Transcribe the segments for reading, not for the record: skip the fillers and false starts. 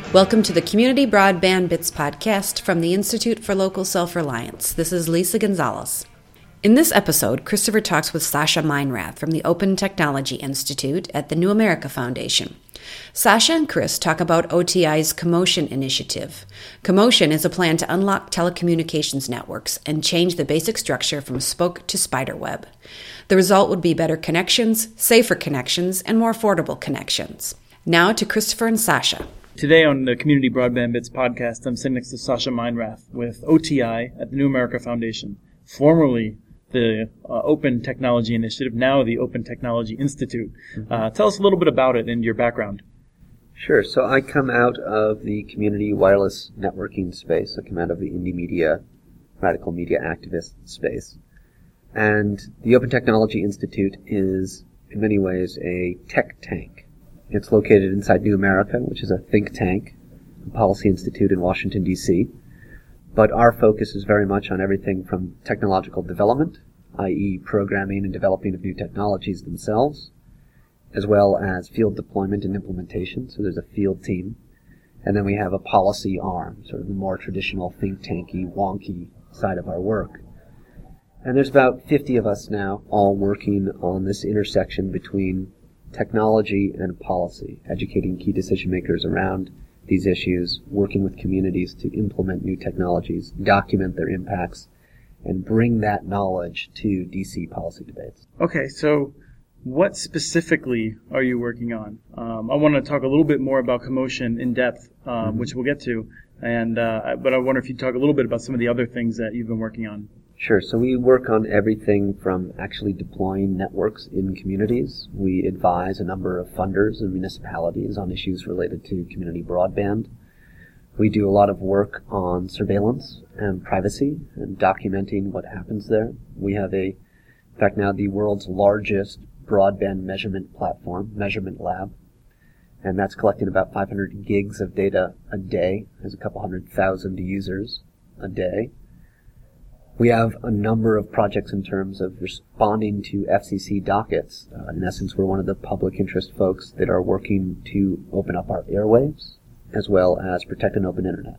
Welcome to the Community Broadband Bits podcast from the Institute for Local Self-Reliance. This is Lisa Gonzalez. In this episode, Christopher talks with Sasha Meinrath from the Open Technology Institute at the New America Foundation. Sasha and Chris talk about OTI's Commotion initiative. Commotion is a plan to unlock telecommunications networks and change the basic structure from spoke to spiderweb. The result would be better connections, safer connections, and more affordable connections. Now to Christopher and Sasha. Today on the Community Broadband Bits podcast, I'm sitting next to Sasha Meinrath with OTI at the New America Foundation, formerly the Open Technology Initiative, now the Open Technology Institute. Tell us a little bit about it and your background. Sure. So I come out of the community wireless networking space. I come out of the indie media, radical media activist space. And the Open Technology Institute is, in many ways, a tech tank. It's located inside New America, which is a think tank, a policy institute in Washington, D.C., but our focus is very much on everything from technological development, i.e. programming and developing of new technologies themselves, as well as field deployment and implementation. So there's a field team. And then we have a policy arm, sort of the more traditional think tanky, wonky side of our work. And there's about 50 of us now all working on this intersection between technology and policy, educating key decision makers around these issues, working with communities to implement new technologies, document their impacts, and bring that knowledge to DC policy debates. Okay, so what specifically are you working on? I want to talk a little bit more about Commotion in depth, which we'll get to, but I wonder if you'd talk a little bit about some of the other things that you've been working on. Sure. So we work on everything from actually deploying networks in communities. We advise a number of funders and municipalities on issues related to community broadband. We do a lot of work on surveillance and privacy and documenting what happens there. We have in fact now the world's largest broadband measurement platform, Measurement Lab, and that's collecting about 500 gigs of data a day. There's a couple 100,000 users a day. We have a number of projects in terms of responding to FCC dockets. In essence, we're one of the public interest folks that are working to open up our airwaves, as well as protect an open internet.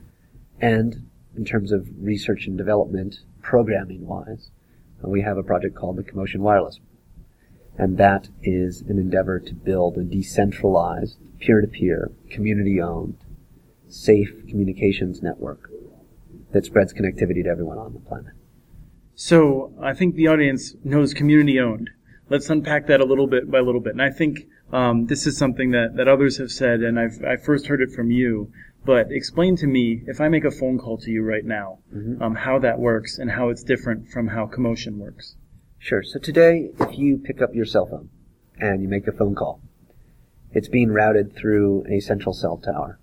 And in terms of research and development, programming-wise, we have a project called the Commotion Wireless. And that is an endeavor to build a decentralized, peer-to-peer, community-owned, safe communications network that spreads connectivity to everyone on the planet. So I think the audience knows community-owned. Let's unpack that a little bit by little bit. And I think this is something that others have said, and I first heard it from you. But explain to me, if I make a phone call to you right now, how that works and how it's different from how Commotion works. Sure. So today, if you pick up your cell phone and you make a phone call, it's being routed through a central cell tower.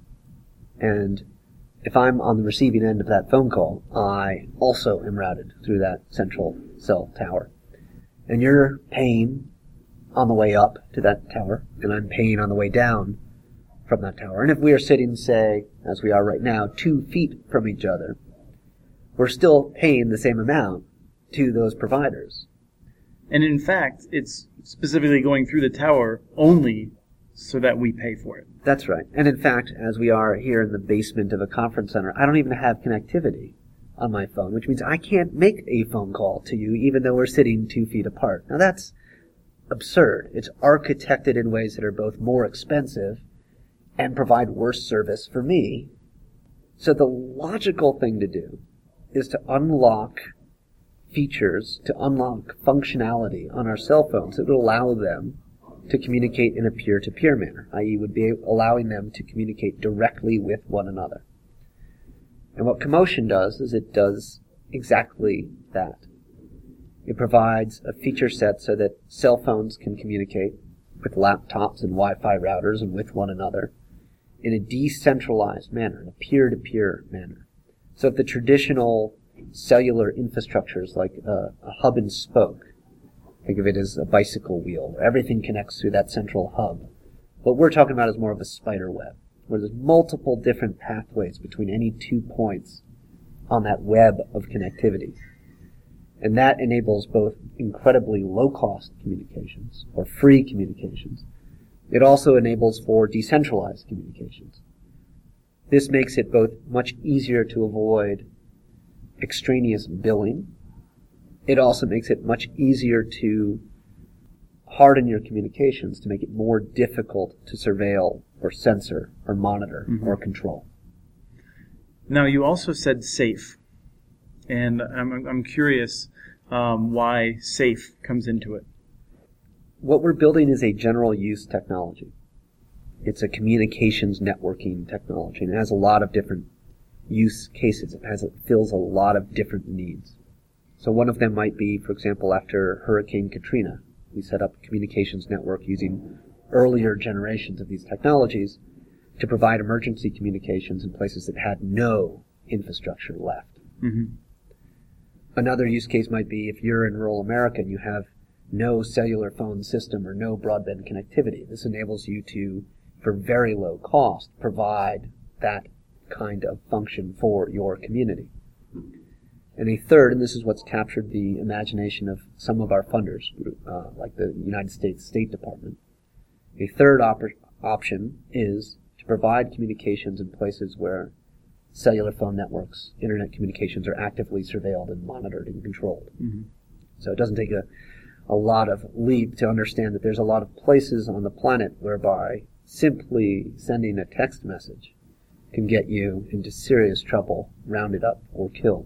And if I'm on the receiving end of that phone call, I also am routed through that central cell tower. And you're paying on the way up to that tower, and I'm paying on the way down from that tower. And if we are sitting, say, as we are right now, 2 feet from each other, we're still paying the same amount to those providers. And in fact, it's specifically going through the tower only so that we pay for it. That's right. And in fact, as we are here in the basement of a conference center, I don't even have connectivity on my phone, which means I can't make a phone call to you even though we're sitting 2 feet apart. Now that's absurd. It's architected in ways that are both more expensive and provide worse service for me. So the logical thing to do is to unlock features, to unlock functionality on our cell phones that would allow them to communicate in a peer-to-peer manner, i.e. would be allowing them to communicate directly with one another. And what Commotion does is it does exactly that. It provides a feature set so that cell phones can communicate with laptops and Wi-Fi routers and with one another in a decentralized manner, in a peer-to-peer manner. So if the traditional cellular infrastructures like a hub and spoke, think of it as a bicycle wheel, where everything connects through that central hub. What we're talking about is more of a spider web, where there's multiple different pathways between any 2 points on that web of connectivity. And that enables both incredibly low-cost communications, or free communications. It also enables for decentralized communications. This makes it both much easier to avoid extraneous billing. It also makes it much easier to harden your communications to make it more difficult to surveil or censor or monitor or control. Now, you also said safe, and I'm curious why safe comes into it. What we're building is a general use technology. It's a communications networking technology, and it has a lot of different use cases. It fills a lot of different needs. So one of them might be, for example, after Hurricane Katrina, we set up a communications network using earlier generations of these technologies to provide emergency communications in places that had no infrastructure left. Mm-hmm. Another use case might be if you're in rural America and you have no cellular phone system or no broadband connectivity. This enables you to, for very low cost, provide that kind of function for your community. And a third, and this is what's captured the imagination of some of our funders, like the United States State Department, a third option is to provide communications in places where cellular phone networks, internet communications are actively surveilled and monitored and controlled. Mm-hmm. So it doesn't take a lot of leap to understand that there's a lot of places on the planet whereby simply sending a text message can get you into serious trouble, rounded up, or killed.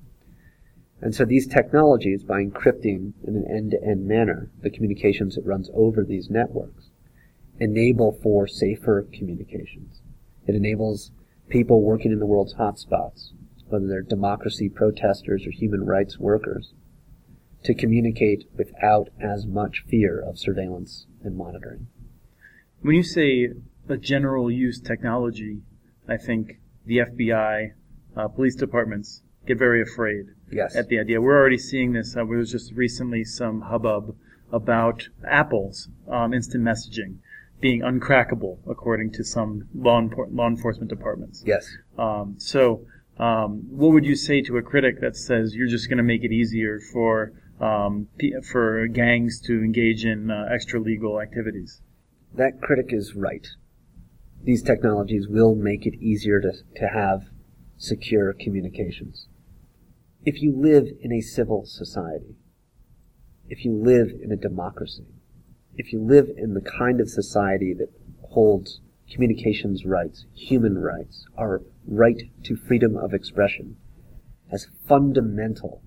And so these technologies, by encrypting in an end-to-end manner the communications that runs over these networks, enable for safer communications. It enables people working in the world's hotspots, whether they're democracy protesters or human rights workers, to communicate without as much fear of surveillance and monitoring. When you say a general use technology, I think the FBI, police departments get very afraid at the idea. We're already seeing this. There was just recently some hubbub about Apple's instant messaging being uncrackable, according to some law enforcement departments. Yes. So what would you say to a critic that says you're just going to make it easier for gangs to engage in extra-legal activities? That critic is right. These technologies will make it easier to have secure communications. If you live in a civil society, if you live in a democracy, if you live in the kind of society that holds communications rights, human rights, our right to freedom of expression as fundamental,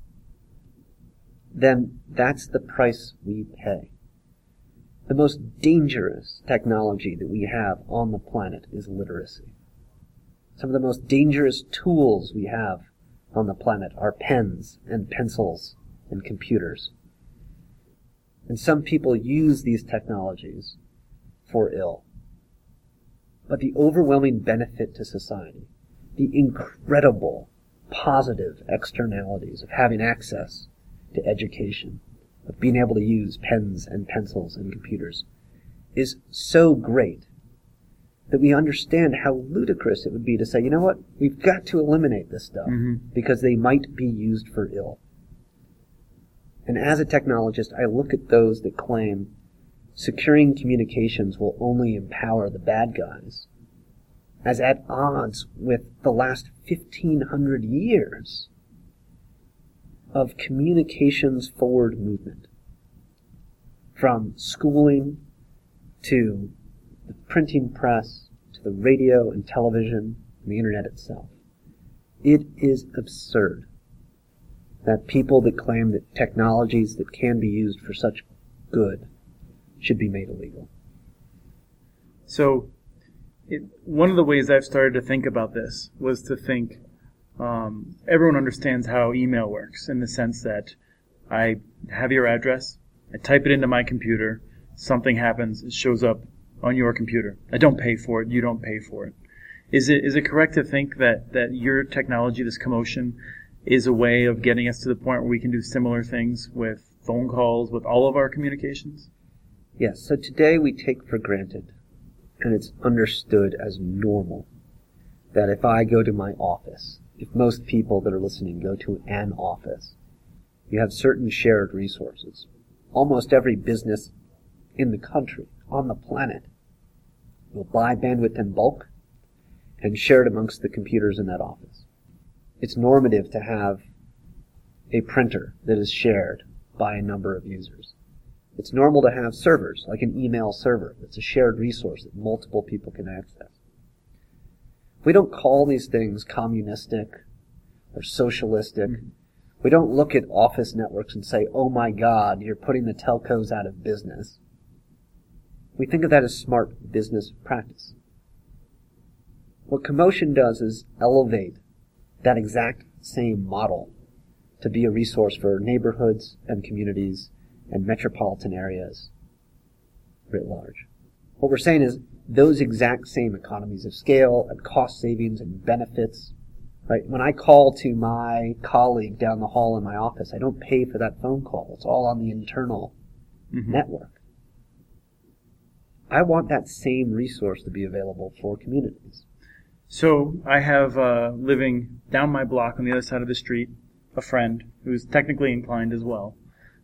then that's the price we pay. The most dangerous technology that we have on the planet is literacy. Some of the most dangerous tools we have on the planet are pens and pencils and computers. And some people use these technologies for ill. But the overwhelming benefit to society, the incredible positive externalities of having access to education, of being able to use pens and pencils and computers, is so great that we understand how ludicrous it would be to say, you know what, we've got to eliminate this stuff because they might be used for ill. And as a technologist, I look at those that claim securing communications will only empower the bad guys as at odds with the last 1,500 years of communications forward movement. From schooling to the printing press to the radio and television and the internet itself. It is absurd that people that claim that technologies that can be used for such good should be made illegal. So one of the ways I've started to think about this was to think everyone understands how email works in the sense that I have your address, I type it into my computer, something happens, it shows up on your computer. I don't pay for it, you don't pay for it. Is it correct to think that your technology, this commotion, is a way of getting us to the point where we can do similar things with phone calls, with all of our communications? Yes, so today we take for granted, and it's understood as normal, that if I go to my office, if most people that are listening go to an office, you have certain shared resources. Almost every business in the country, on the planet, will buy bandwidth in bulk and shared amongst the computers in that office. It's normative to have a printer that is shared by a number of users. It's normal to have servers, like an email server. It's a shared resource that multiple people can access. We don't call these things communistic or socialistic. We don't look at office networks and say, oh my God, you're putting the telcos out of business. We think of that as smart business practice. What Commotion does is elevate that exact same model to be a resource for neighborhoods and communities and metropolitan areas writ large. What we're saying is those exact same economies of scale and cost savings and benefits, right? When I call to my colleague down the hall in my office, I don't pay for that phone call. It's all on the internal network. I want that same resource to be available for communities. So I have, living down my block on the other side of the street, a friend who's technically inclined as well.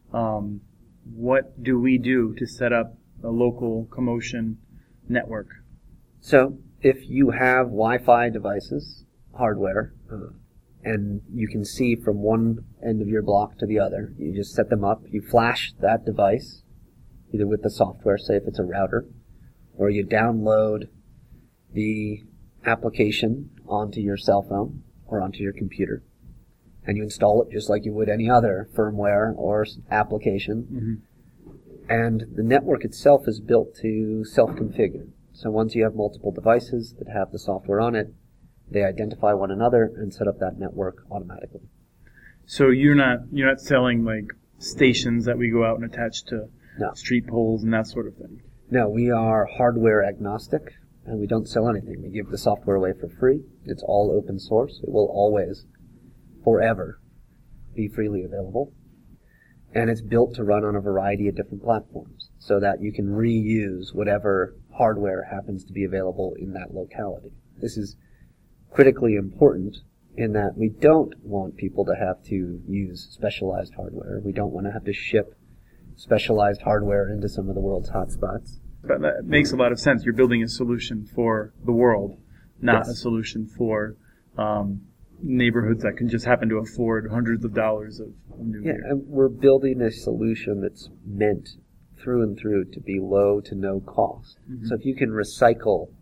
What do we do to set up a local Commotion network? So if you have Wi-Fi devices, hardware, and you can see from one end of your block to the other, you just set them up, you flash that device, either with the software, say if it's a router, or you download the application onto your cell phone or onto your computer, and you install it just like you would any other firmware or application. And the network itself is built to self-configure. So once you have multiple devices that have the software on it, they identify one another and set up that network automatically. So you're not selling like stations that we go out and attach to street poles and that sort of thing? No, we are hardware agnostic, and we don't sell anything. We give the software away for free. It's all open source. It will always, forever, be freely available. And it's built to run on a variety of different platforms so that you can reuse whatever hardware happens to be available in that locality. This is critically important in that we don't want people to have to use specialized hardware. We don't want to have to ship specialized hardware into some of the world's hotspots. But that makes a lot of sense. You're building a solution for the world, not a solution for neighborhoods that can just happen to afford hundreds of dollars of new gear. And we're building a solution that's meant through and through to be low to no cost. So if you can recycle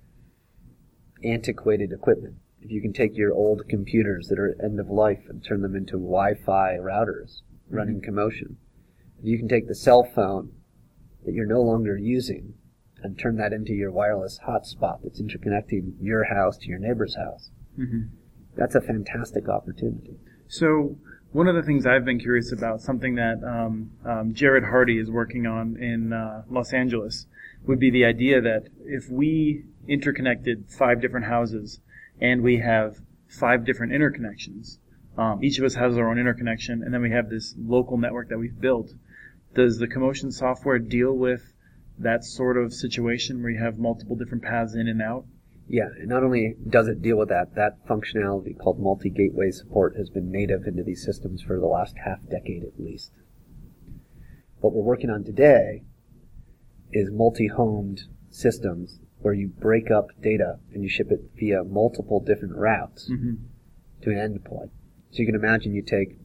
antiquated equipment, if you can take your old computers that are end of life and turn them into Wi-Fi routers running Commotion, if you can take the cell phone that you're no longer using and turn that into your wireless hotspot that's interconnecting your house to your neighbor's house, that's a fantastic opportunity. So one of the things I've been curious about, something that Jared Hardy is working on in Los Angeles, would be the idea that if we interconnected 5 different houses and we have 5 different interconnections, each of us has our own interconnection, and then we have this local network that we've built. Does the Commotion software deal with that sort of situation where you have multiple different paths in and out? Yeah, and not only does it deal with that functionality called multi-gateway support has been native into these systems for the last half-decade at least. What we're working on today is multi-homed systems where you break up data and you ship it via multiple different routes to an endpoint. So you can imagine you take,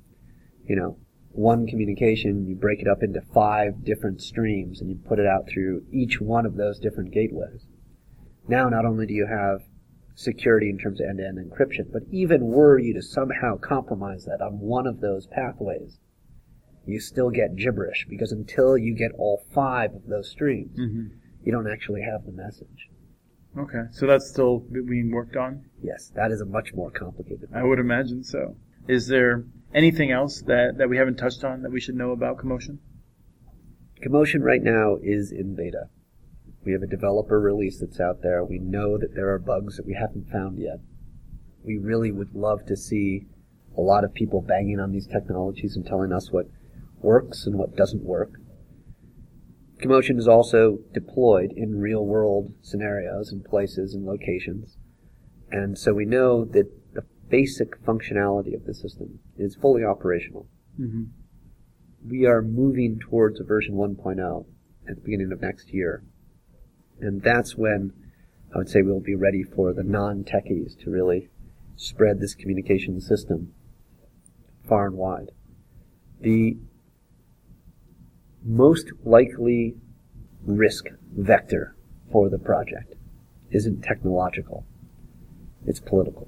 one communication, you break it up into 5 different streams, and you put it out through each one of those different gateways. Now, not only do you have security in terms of end-to-end encryption, but even were you to somehow compromise that on one of those pathways, you still get gibberish, because until you get all 5 of those streams, you don't actually have the message. Okay, so that's still being worked on? Yes, that is a much more complicated problem. I would imagine so. Is there anything else that we haven't touched on that we should know about Commotion? Commotion right now is in beta. We have a developer release that's out there. We know that there are bugs that we haven't found yet. We really would love to see a lot of people banging on these technologies and telling us what works and what doesn't work. Commotion is also deployed in real-world scenarios and places and locations. And so we know that the basic functionality of the system is fully operational. We are moving towards a version 1.0 at the beginning of next year. And that's when I would say we'll be ready for the non-techies to really spread this communication system far and wide. The most likely risk vector for the project isn't technological, it's political.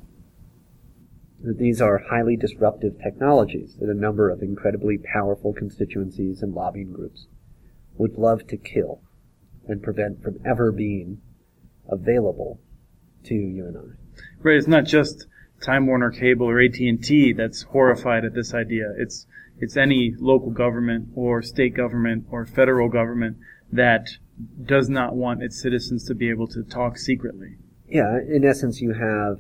These are highly disruptive technologies that a number of incredibly powerful constituencies and lobbying groups would love to kill and prevent from ever being available to you and I. Right, it's not just Time Warner Cable or AT&T that's horrified at this idea. It's any local government or state government or federal government that does not want its citizens to be able to talk secretly. Yeah, in essence, you have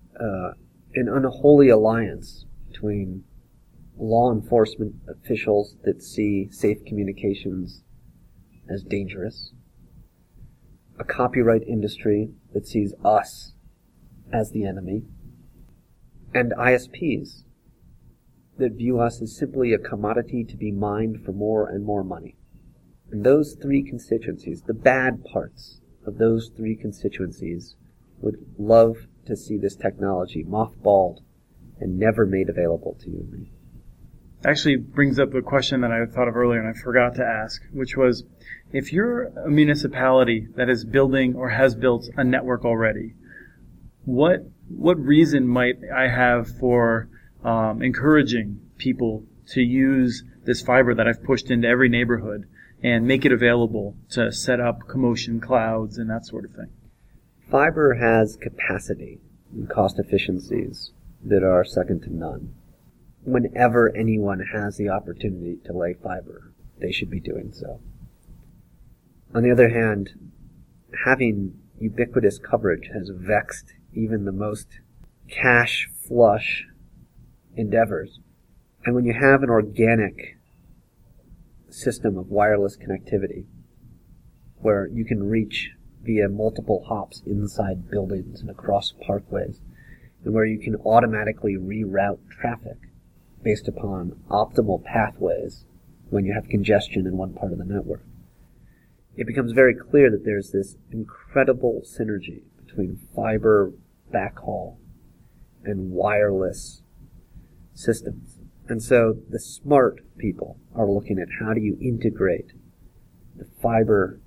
an unholy alliance between law enforcement officials that see safe communications as dangerous, a copyright industry that sees us as the enemy, and ISPs that view us as simply a commodity to be mined for more and more money. And those three constituencies, the bad parts of those three constituencies, would love to see this technology mothballed and never made available to you and me. Actually brings up a question that I thought of earlier and I forgot to ask, which was, if you're a municipality that is building or has built a network already, what reason might I have for encouraging people to use this fiber that I've pushed into every neighborhood and make it available to set up commotion clouds and that sort of thing? Fiber has capacity and cost efficiencies that are second to none. Whenever anyone has the opportunity to lay fiber, they should be doing so. On the other hand, having ubiquitous coverage has vexed even the most cash flush endeavors. And when you have an organic system of wireless connectivity where you can reach via multiple hops inside buildings and across parkways, and where you can automatically reroute traffic based upon optimal pathways when you have congestion in one part of the network, it becomes very clear that there's this incredible synergy between fiber backhaul and wireless systems. And so the smart people are looking at how do you integrate the fiber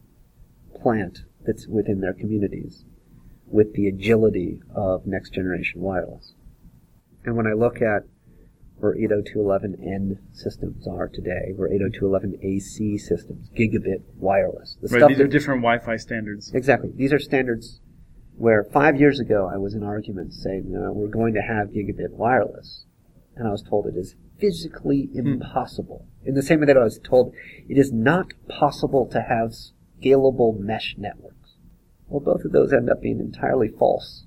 plant that's within their communities with the agility of next generation wireless. And when I look at where 802.11n systems are today, where 802.11ac systems, gigabit wireless. Right, these are different Wi-Fi standards. Exactly. These are standards where 5 years ago I was in arguments saying, no, we're going to have gigabit wireless. And I was told it is physically impossible. In the same way that I was told it is not possible to have scalable mesh networks. Well, both of those end up being entirely false.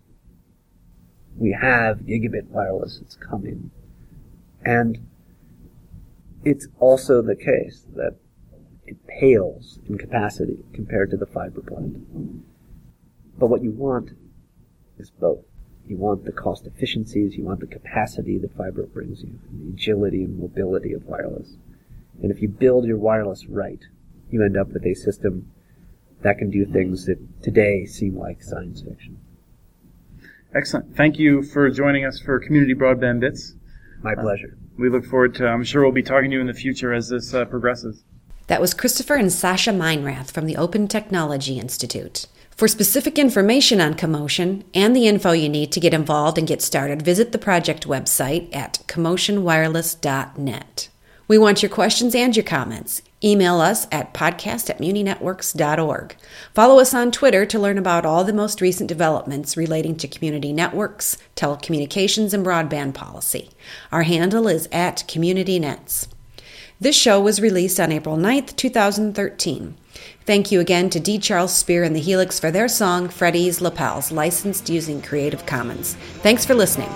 We have gigabit wireless. It's coming. And it's also the case that it pales in capacity compared to the fiber plant. But what you want is both. You want the cost efficiencies, you want the capacity that fiber brings you, and the agility and mobility of wireless. And if you build your wireless right, you end up with a system that can do things that today seem like science fiction. Excellent. Thank you for joining us for Community Broadband Bits. My pleasure. We look forward to, I'm sure we'll be talking to you in the future as this progresses. That was Christopher and Sasha Meinrath from the Open Technology Institute. For specific information on Commotion and the info you need to get involved and get started, visit the project website at commotionwireless.net. We want your questions and your comments. Email us at podcast@muninetworks.org. Follow us on Twitter to learn about all the most recent developments relating to community networks, telecommunications, and broadband policy. Our handle is @CommunityNets. This show was released on April 9th, 2013. Thank you again to D. Charles Spear and the Helix for their song Freddie's Lapels, licensed using Creative Commons. Thanks for listening.